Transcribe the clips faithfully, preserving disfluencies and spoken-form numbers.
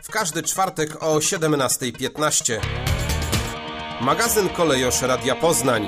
W każdy czwartek o siedemnasta piętnaście. Magazyn Kolejosz Radia Poznań.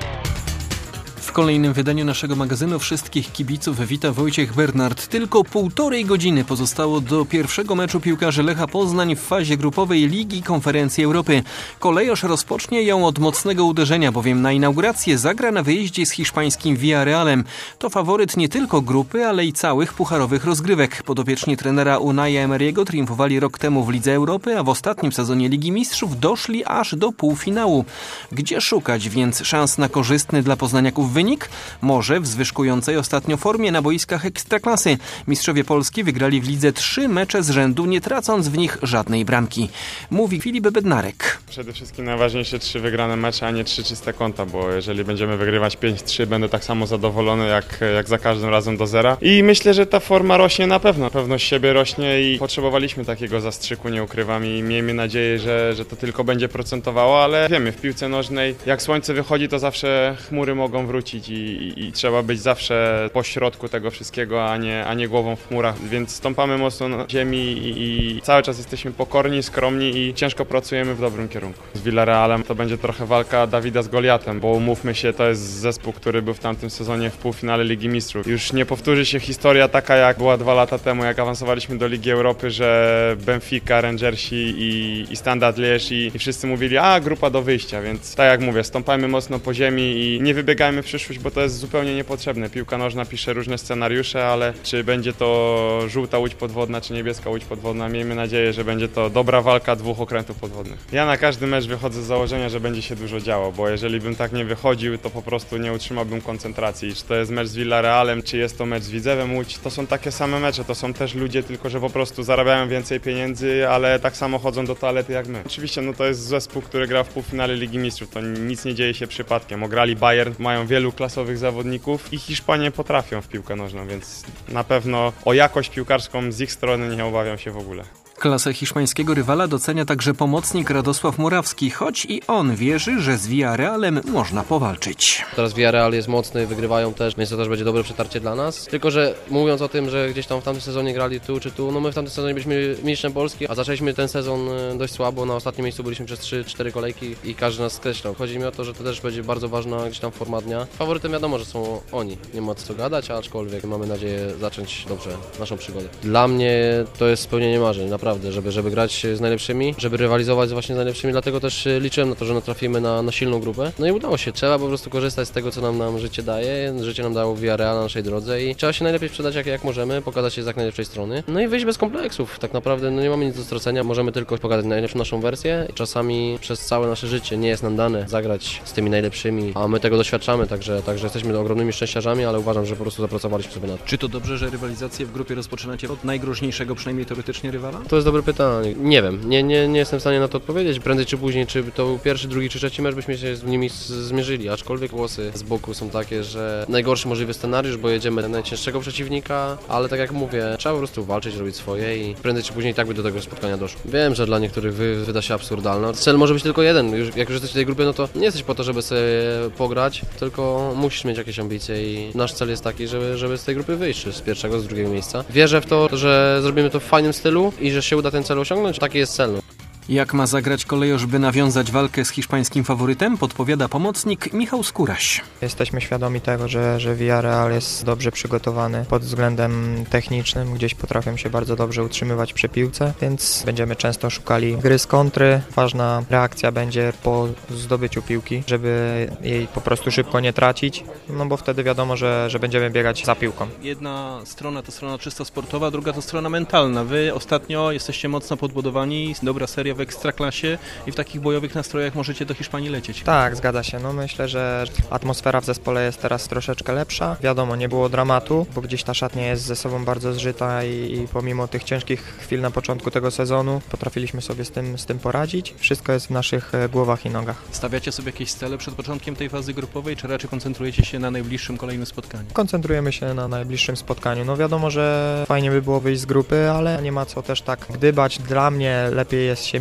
W kolejnym wydaniu naszego magazynu wszystkich kibiców wita Wojciech Bernard. Tylko półtorej godziny pozostało do pierwszego meczu piłkarzy Lecha Poznań w fazie grupowej Ligi Konferencji Europy. Kolejosz rozpocznie ją od mocnego uderzenia, bowiem na inaugurację zagra na wyjeździe z hiszpańskim Villarrealem. To faworyt nie tylko grupy, ale i całych pucharowych rozgrywek. Podopieczni trenera Unaia Emery'ego triumfowali rok temu w Lidze Europy, a w ostatnim sezonie Ligi Mistrzów doszli aż do półfinału. Gdzie szukać więc szans na korzystny dla poznaniaków wynik? Może w zwyżkującej ostatnio formie na boiskach Ekstraklasy. Mistrzowie Polski wygrali w lidze trzy mecze z rzędu, nie tracąc w nich żadnej bramki. Mówi Filip Bednarek. Przede wszystkim najważniejsze trzy wygrane mecze, a nie trzy czyste konta, bo jeżeli będziemy wygrywać pięć trzy, będę tak samo zadowolony jak, jak za każdym razem do zera. I myślę, że ta forma rośnie na pewno. Pewność siebie rośnie i potrzebowaliśmy takiego zastrzyku, nie ukrywam, i miejmy nadzieję, że, że to tylko będzie procentowało, ale wiemy, w piłce nożnej jak słońce wychodzi, to zawsze chmury mogą wrócić. I, i, i trzeba być zawsze po środku tego wszystkiego, a nie, a nie głową w chmurach, więc stąpamy mocno na ziemi i, i cały czas jesteśmy pokorni, skromni i ciężko pracujemy w dobrym kierunku. Z Villarrealem to będzie trochę walka Dawida z Goliatem, bo umówmy się, to jest zespół, który był w tamtym sezonie w półfinale Ligi Mistrzów. Już nie powtórzy się historia taka, jak była dwa lata temu, jak awansowaliśmy do Ligi Europy, że Benfica, Rangersi i, i Standard Liège i, i wszyscy mówili, a grupa do wyjścia, więc tak jak mówię, stąpajmy mocno po ziemi i nie wybiegajmy w przyszłość, bo to jest zupełnie niepotrzebne. Piłka nożna pisze różne scenariusze, ale czy będzie to żółta łódź podwodna, czy niebieska łódź podwodna, miejmy nadzieję, że będzie to dobra walka dwóch okrętów podwodnych. Ja na każdy mecz wychodzę z założenia, że będzie się dużo działo, bo jeżeli bym tak nie wychodził, to po prostu nie utrzymałbym koncentracji. Czy to jest mecz z Villarrealem, czy jest to mecz z Widzewem Łódź, to są takie same mecze, to są też ludzie, tylko że po prostu zarabiają więcej pieniędzy, ale tak samo chodzą do toalety jak my. Oczywiście no to jest zespół, który gra w półfinale Ligi Mistrzów, to nic nie dzieje się przypadkiem. Ograli Bayern, mają wielu klasowych zawodników i Hiszpanie potrafią w piłkę nożną, więc na pewno o jakość piłkarską z ich strony nie obawiam się w ogóle. Klasę hiszpańskiego rywala docenia także pomocnik Radosław Murawski, choć i on wierzy, że z Villarrealem można powalczyć. Teraz Villarreal jest mocny, wygrywają też, więc to też będzie dobre przetarcie dla nas. Tylko że mówiąc o tym, że gdzieś tam w tamtym sezonie grali tu czy tu, no my w tamtym sezonie byliśmy mistrzem Polski, a zaczęliśmy ten sezon dość słabo, na ostatnim miejscu byliśmy przez trzy cztery kolejki i każdy nas skreślał. Chodzi mi o to, że to też będzie bardzo ważna gdzieś tam forma dnia. Faworytem wiadomo, że są oni, nie ma co gadać, aczkolwiek mamy nadzieję zacząć dobrze naszą przygodę. Dla mnie to jest spełnienie marzeń, naprawdę. Żeby, żeby grać z najlepszymi, żeby rywalizować właśnie z najlepszymi, dlatego też liczyłem na to, że natrafimy na, na silną grupę. No i udało się. Trzeba po prostu korzystać z tego, co nam, nam życie daje. Życie nam dało Villarreal na naszej drodze i trzeba się najlepiej sprzedać jak, jak możemy, pokazać się z jak najlepszej strony. No i wyjść bez kompleksów. Tak naprawdę no nie mamy nic do stracenia, możemy tylko pokazać najlepszą naszą wersję. Czasami przez całe nasze życie nie jest nam dane zagrać z tymi najlepszymi, a my tego doświadczamy, także, także jesteśmy ogromnymi szczęściarzami, ale uważam, że po prostu zapracowaliśmy sobie na to. Czy to dobrze, że rywalizację w grupie rozpoczynacie od najgroźniejszego, przynajmniej teoretycznie rywala? To jest dobre pytanie. Nie wiem, nie, nie, nie jestem w stanie na to odpowiedzieć. Prędzej czy później, czy to był pierwszy, drugi czy trzeci mecz, byśmy się z nimi zmierzyli, aczkolwiek głosy z boku są takie, że najgorszy możliwy scenariusz, bo jedziemy na najcięższego przeciwnika, ale tak jak mówię, trzeba po prostu walczyć, robić swoje i prędzej czy później tak by do tego spotkania doszło. Wiem, że dla niektórych wy, wyda się absurdalne. Cel może być tylko jeden. Już, jak już jesteś w tej grupie, no to nie jesteś po to, żeby sobie pograć, tylko musisz mieć jakieś ambicje i nasz cel jest taki, żeby, żeby z tej grupy wyjść, z pierwszego, z drugiego miejsca. Wierzę w to, że zrobimy to w fajnym stylu i że się uda ten cel osiągnąć. Taki jest cel. Jak ma zagrać Kolejosz, by nawiązać walkę z hiszpańskim faworytem, podpowiada pomocnik Michał Skóraś. Jesteśmy świadomi tego, że, że Villarreal jest dobrze przygotowany pod względem technicznym, gdzieś potrafią się bardzo dobrze utrzymywać przy piłce, więc będziemy często szukali gry z kontry. Ważna reakcja będzie po zdobyciu piłki, żeby jej po prostu szybko nie tracić, no bo wtedy wiadomo, że, że będziemy biegać za piłką. Jedna strona to strona czysto sportowa, druga to strona mentalna. Wy ostatnio jesteście mocno podbudowani, dobra seria w Ekstraklasie i w takich bojowych nastrojach możecie do Hiszpanii lecieć. Tak, zgadza się. No myślę, że atmosfera w zespole jest teraz troszeczkę lepsza. Wiadomo, nie było dramatu, bo gdzieś ta szatnia jest ze sobą bardzo zżyta i, i pomimo tych ciężkich chwil na początku tego sezonu potrafiliśmy sobie z tym, z tym poradzić. Wszystko jest w naszych głowach i nogach. Stawiacie sobie jakieś cele przed początkiem tej fazy grupowej, czy raczej koncentrujecie się na najbliższym kolejnym spotkaniu? Koncentrujemy się na najbliższym spotkaniu. No wiadomo, że fajnie by było wyjść z grupy, ale nie ma co też tak gdybać. Dla mnie lepiej jest się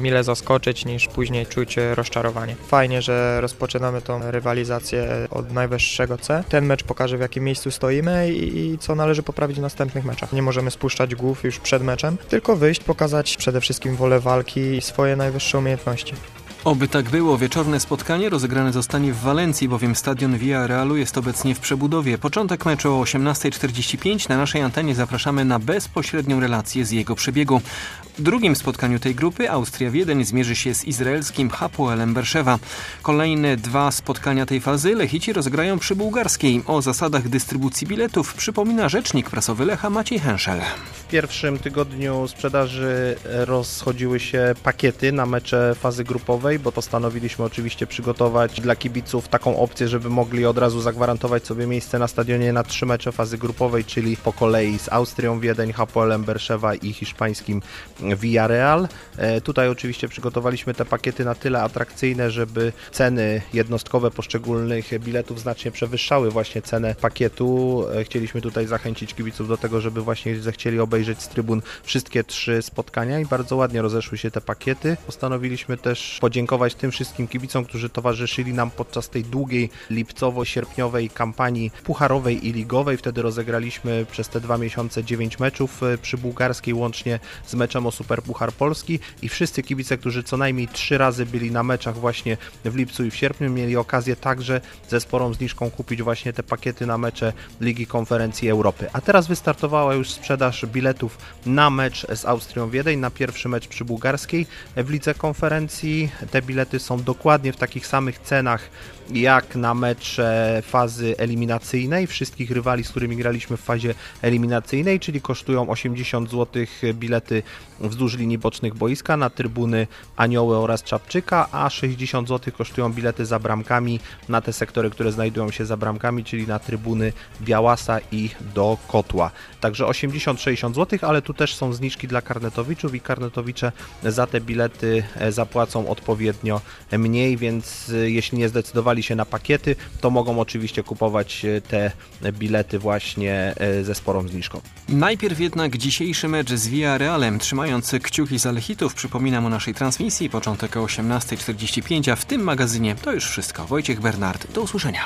mile zaskoczyć, niż później czuć rozczarowanie. Fajnie, że rozpoczynamy tą rywalizację od najwyższego C. Ten mecz pokaże, w jakim miejscu stoimy i, i co należy poprawić w następnych meczach. Nie możemy spuszczać głów już przed meczem, tylko wyjść, pokazać przede wszystkim wolę walki i swoje najwyższe umiejętności. Oby tak było. Wieczorne spotkanie rozegrane zostanie w Walencji, bowiem stadion Villarrealu jest obecnie w przebudowie. Początek meczu o osiemnasta czterdzieści pięć. Na naszej antenie zapraszamy na bezpośrednią relację z jego przebiegu. W drugim spotkaniu tej grupy Austria Wiedeń zmierzy się z izraelskim Hapoelem Berszewa. Kolejne dwa spotkania tej fazy Lechici rozegrają przy bułgarskiej. O zasadach dystrybucji biletów przypomina rzecznik prasowy Lecha Maciej Henszel. W pierwszym tygodniu sprzedaży rozchodziły się pakiety na mecze fazy grupowej, bo postanowiliśmy oczywiście przygotować dla kibiców taką opcję, żeby mogli od razu zagwarantować sobie miejsce na stadionie na trzy mecze fazy grupowej, czyli po kolei z Austrią Wiedeń, Hapoelem Berszewa i hiszpańskim Villarreal. E, tutaj oczywiście przygotowaliśmy te pakiety na tyle atrakcyjne, żeby ceny jednostkowe poszczególnych biletów znacznie przewyższały właśnie cenę pakietu. E, chcieliśmy tutaj zachęcić kibiców do tego, żeby właśnie zechcieli obejrzeć z trybun wszystkie trzy spotkania i bardzo ładnie rozeszły się te pakiety. Postanowiliśmy też podziękować tym wszystkim kibicom, którzy towarzyszyli nam podczas tej długiej lipcowo-sierpniowej kampanii pucharowej i ligowej. Wtedy rozegraliśmy przez te dwa miesiące dziewięć meczów przy bułgarskiej, łącznie z meczem o Superpuchar Polski i wszyscy kibice, którzy co najmniej trzy razy byli na meczach właśnie w lipcu i w sierpniu, mieli okazję także ze sporą zniżką kupić właśnie te pakiety na mecze Ligi Konferencji Europy. A teraz wystartowała już sprzedaż biletów na mecz z Austrią Wiedeń, na pierwszy mecz przy bułgarskiej w Lidze Konferencji. Te bilety są dokładnie w takich samych cenach jak na mecze fazy eliminacyjnej wszystkich rywali, z którymi graliśmy w fazie eliminacyjnej, czyli kosztują osiemdziesiąt złotych bilety wzdłuż linii bocznych boiska na trybuny Anioły oraz Czapczyka, a sześćdziesiąt złotych kosztują bilety za bramkami na te sektory, które znajdują się za bramkami, czyli na trybuny Białasa i do Kotła. Także osiemdziesiąt sześćdziesiąt złotych, ale tu też są zniżki dla karnetowiczów i karnetowicze za te bilety zapłacą odpowiednio mniej, więc jeśli nie zdecydowali się na pakiety, to mogą oczywiście kupować te bilety właśnie ze sporą zniżką. Najpierw jednak dzisiejszy mecz z Villarrealem. Trzymając kciuki za Lechitów, przypominam o naszej transmisji, początek o osiemnasta czterdzieści pięć, a w tym magazynie to już wszystko. Wojciech Bernard, do usłyszenia.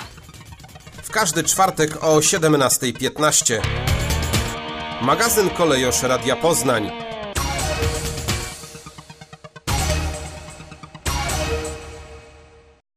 W każdy czwartek o siedemnasta piętnaście. Magazyn Kolejosz Radia Poznań.